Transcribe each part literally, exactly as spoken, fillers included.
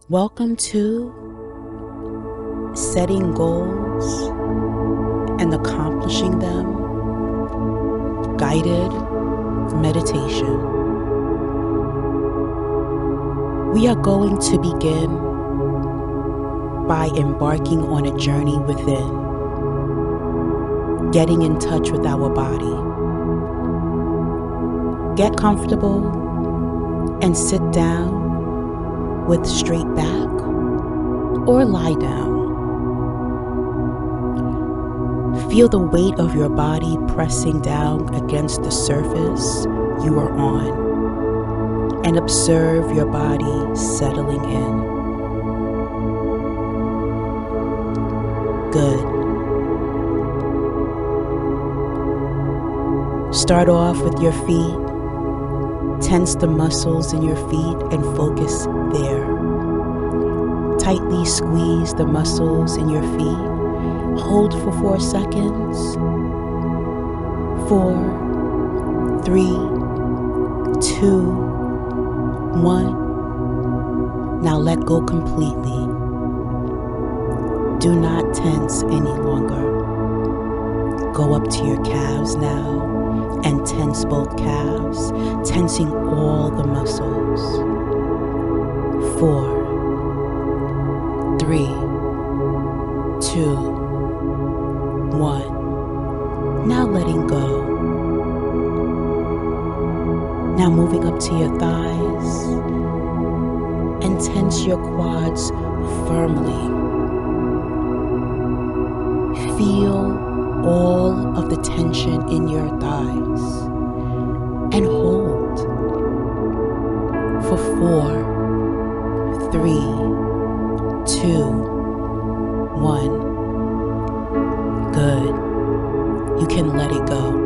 Welcome to setting goals and accomplishing them, guided meditation. We are going to begin by embarking on a journey within, getting in touch with our body. Get comfortable and sit down with straight back or lie down. Feel the weight of your body pressing down against the surface you are on, and observe your body settling in. Good. Start off with your feet. Tense the muscles in your feet and focus there. Tightly squeeze the muscles in your feet. Hold for four seconds. Four, three, two, one. Now let go completely. Do not tense any longer. Go up to your calves now and tense both calves, tensing all the muscles. Four, three, two, one. Now letting go. Now moving up to your thighs and tense your quads firmly. Feel all of the tension in your thighs and hold for four, three, two, one. Good. You can let it go.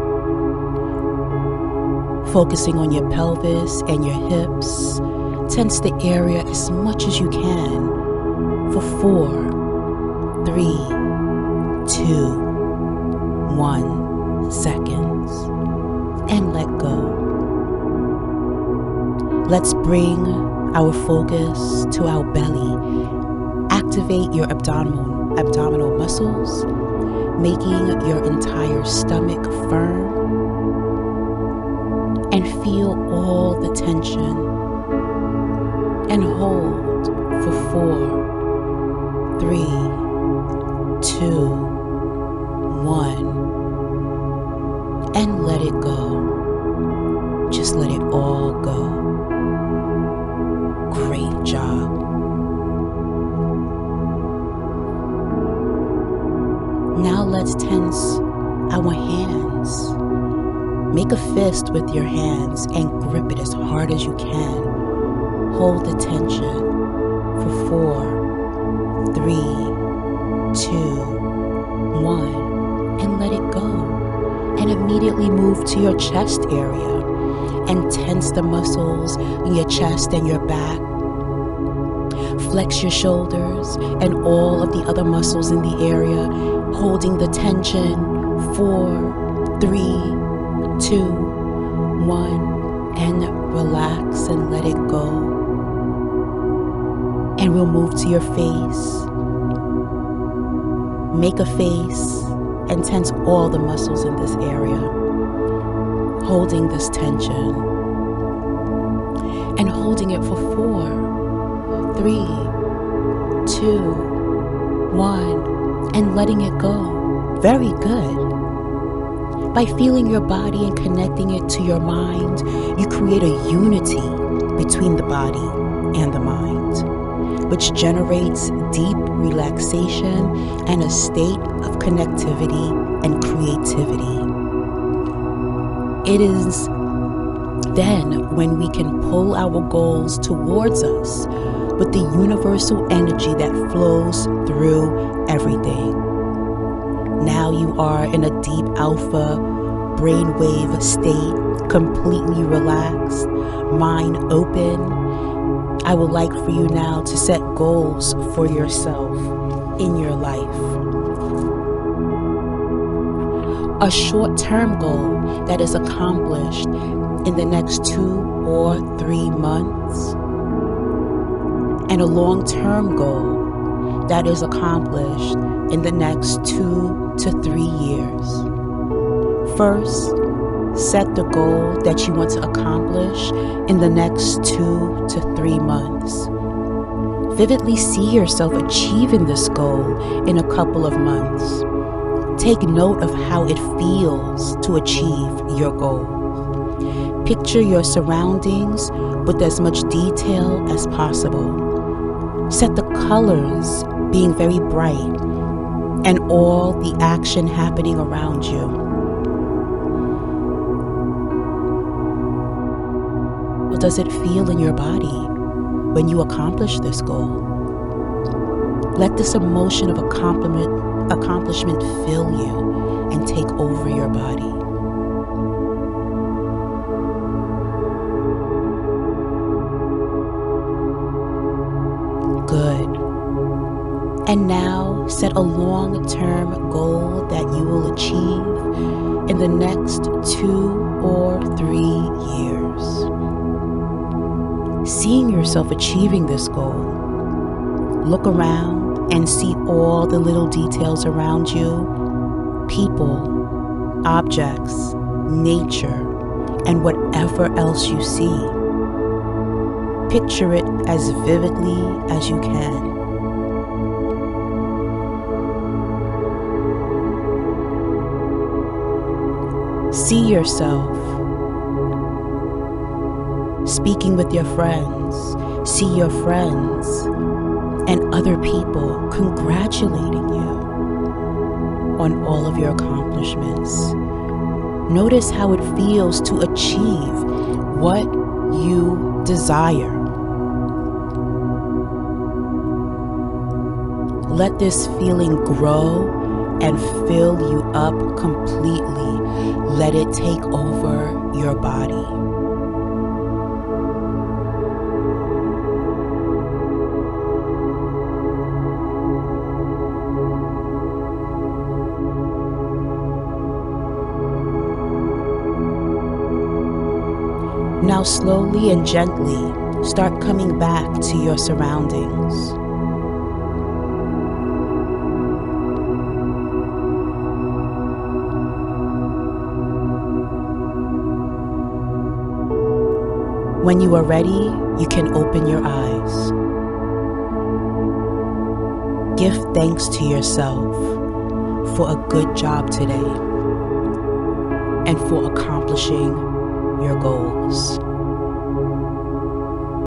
Focusing on your pelvis and your hips, tense the area as much as you can for four, three, two, one seconds, and let go. Let's bring our focus to our belly. Activate your abdominal abdominal muscles, making your entire stomach firm, and feel all the tension, and hold for four, three, two, one. And let it go. Just let it all go. Great job. Now let's tense our hands. Make a fist with your hands and grip it as hard as you can. Hold the tension for four, three, two, one, and let it go. And immediately move to your chest area and tense the muscles in your chest and your back. Flex your shoulders and all of the other muscles in the area, holding the tension. Four, three, two, one, and relax and let it go. And we'll move to your face. Make a face and tense all the muscles in this area, holding this tension and holding it for four, three, two, one, and letting it go. Very good. By feeling your body and connecting it to your mind, you create a unity between the body and the mind, which generates deep relaxation and a state of connectivity and creativity. It is then when we can pull our goals towards us with the universal energy that flows through everything. Now you are in a deep alpha brainwave state, completely relaxed, mind open. I would like for you now to set goals for yourself in your life. A short-term goal that is accomplished in the next two or three months. and a long-term goal that is accomplished in the next two to three years. First, set the goal that you want to accomplish in the next two to three months. Vividly see yourself achieving this goal in a couple of months. Take note of how it feels to achieve your goal. Picture your surroundings with as much detail as possible. Set the colors being very bright and all the action happening around you. What does it feel in your body when you accomplish this goal? Let this emotion of accomplishment, accomplishment fill you and take over your body. Good. And now set a long-term goal that you will achieve in the next two or three years. Seeing yourself achieving this goal, look around and see all the little details around you, people, objects, nature, and whatever else you see. Picture it as vividly as you can. See yourself speaking with your friends. See your friends and other people congratulating you on all of your accomplishments. Notice how it feels to achieve what you desire. Let this feeling grow and fill you up completely. Let it take over your body. Now slowly and gently start coming back to your surroundings. When you are ready, you can open your eyes. Give thanks to yourself for a good job today and for accomplishing your goals.